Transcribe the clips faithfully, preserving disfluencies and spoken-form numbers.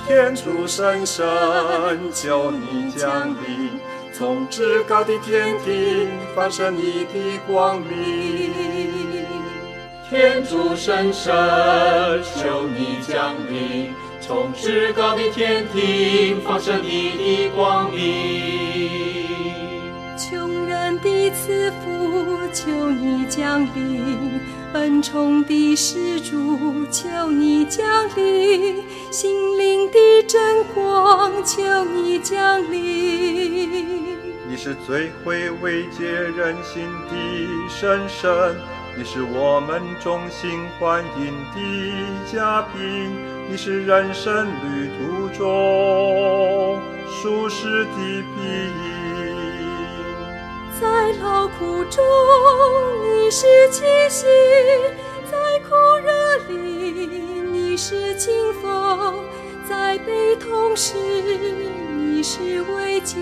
天主圣神，求你降临，从至高的天庭放射你的光明。 天主圣神，求你降临，从至高的天庭放射你的光明。 穷人的慈父，求你降临，恩宠的施主，求你降临，心灵的真光，求你降临。 你是最会慰藉人心的圣神，你是我们衷心欢迎的嘉宾，你是人生旅途中舒适的庇荫。 在劳苦中你是气息，在酷热里你是清风，在悲痛时你是慰藉。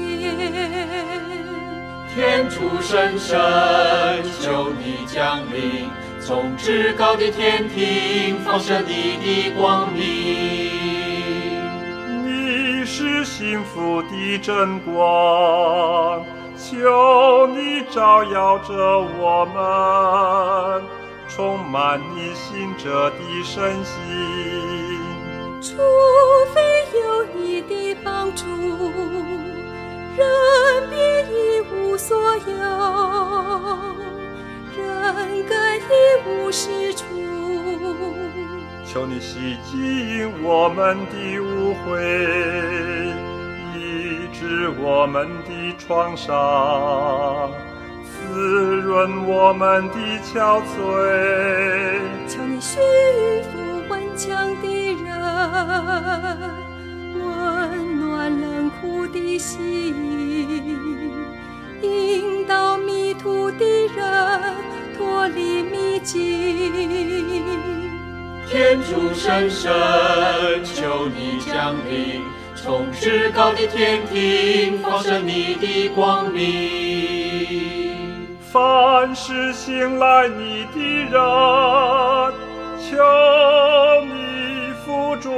天主圣神，求你降临，从至高的天庭放射你的光明。 你是幸福的真光，求你照耀着我们，充满你信者的身心。 除非有你的帮助，人便一无所有，人更一无是处。 求你洗净我们的污秽，医治我们的创伤，滋润我们的憔悴。 求你驯服顽强的人，温暖冷酷的心，引导迷途的人脱离迷境。 天主圣神，求你降临，从至高的天庭放射你的光明。 凡是信赖你的人，求你扶助，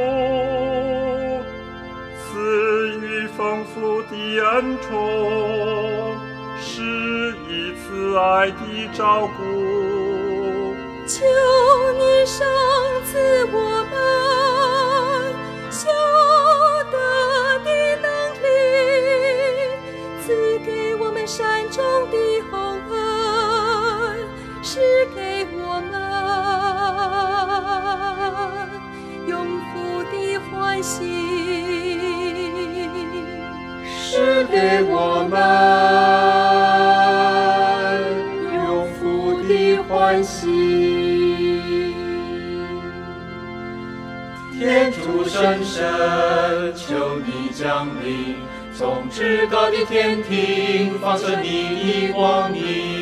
赐予丰富的恩宠，施以慈爱的照顾。 求你赏赐我们修德的能力，赐给我们善终的宏恩，使给我们永福的欢喜， 使给我们永福的欢喜。天主圣神，求你降临，从至高的天庭放射你的光明。